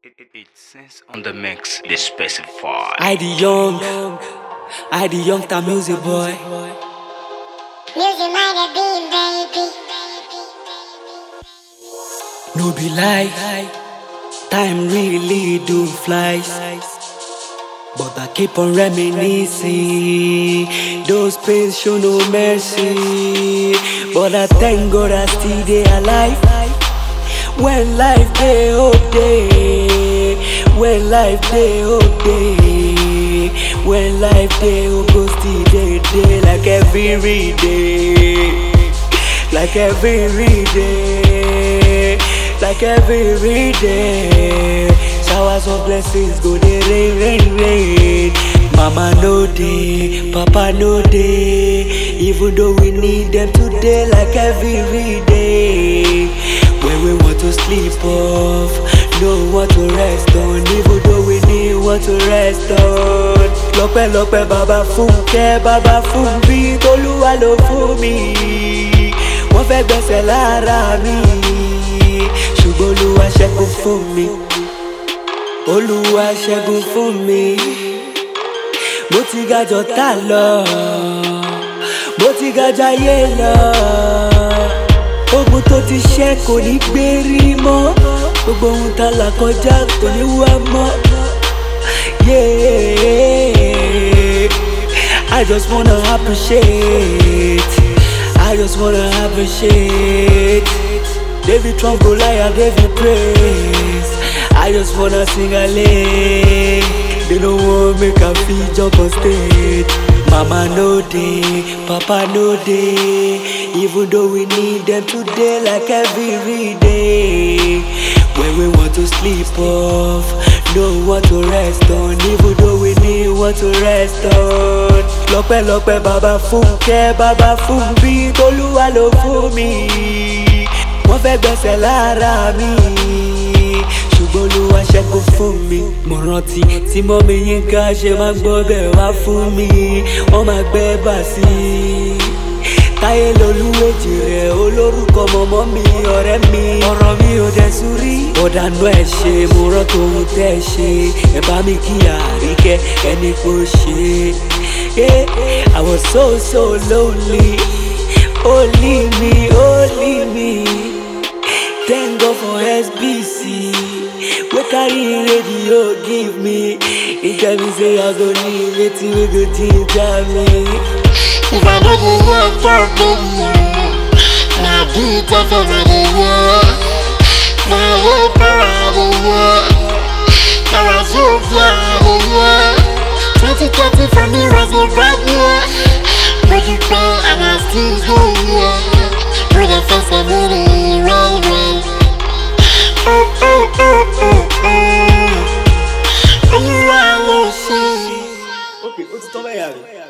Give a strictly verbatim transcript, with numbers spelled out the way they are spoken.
It, it, it says on the mix, they specify. I the young, I the young time music boy. Music might have been, baby. No be lie, time really do flies. But I keep on reminiscing. Those pains show no mercy. But I thank God I still dey alive. When life dey okay, when life dey okay, when life dey go still dey dey like every day, like every day, like every day. Showers of blessings go dey rain, rain, rain. Mama no dey, Papa no dey, even though we need them today like every day. When we want to sleep off, no want to rest on, even though we need what to rest on. Lọ́pẹ́ lọ́pẹ́ bàbá Fúnkẹ́, bàbá Fúnbí, t'Olúwa ló fún mi. Wọ́n fẹ́ gbẹ̀sẹ̀ lára mi, ṣùgbọ́n Olúwa ṣẹ́gun fún mi. Olúwa ṣẹ́gun fún mi. Mo ti ga jọ̀tá lọ, mo ti ga jayé lọ. Ogun tó ti ṣẹ́ kò ní gbérí mọ́, gbogbo ohun tá là kọjá kò ní wá mọ́. Yeah, I just wanna appreciate, I just wanna appreciate. David Trump, Goliath, David praise. I just wanna sing a lay. They don't want make a feel jump on stage. Mama no dey, Papa no dey, even though we need them today like every day. When we want to sleep off, no want to rest on, even though we need what to rest on. Lọ́pẹ́ lọ́pẹ́ bàbá Fúnkẹ́, bàbá Fúnbí, t'Olúwa ló fún mi. Wọ́n fẹ́ gbẹ̀sẹ̀ lára mi, ṣùgbọ́n Olúwa ṣẹ́gun fún mi. Mo rántí tí mọ́mí Yínká ṣe máa ń gbọ́ bẹ́ẹ̀ wá fún mi, wọ́n máa gbẹ́ bà sí i. Táyé lolúwèjì rẹ̀ olórúkọ mọ̀mọ́ mi, ọ̀rẹ́ mi, ọ̀rọ̀ mi ò dẹ̀ sùn rí. Ọ̀dànù ẹ̀ ṣe, mo rántí ohun tẹ́ ẹ ṣe, ẹ bá mi kí Àríkẹ́ ẹni kò ṣe. Yeah, I was so so lonely, only me, only me. Thank God for S B C, we carry radio give me. He tell me say I go need wetin we go ginger me. If I know the world for me, now do it for me, yeah. Now you proud, yeah. Now I so proud, yeah. twenty thirty for me was no bad, yeah. But you pay and I still go, yeah. For the first time, really, right, right. Oh, oh, oh, oh, oh. And you are, Okay, ó ti tán bẹ́ẹ̀ yà rẹ̀.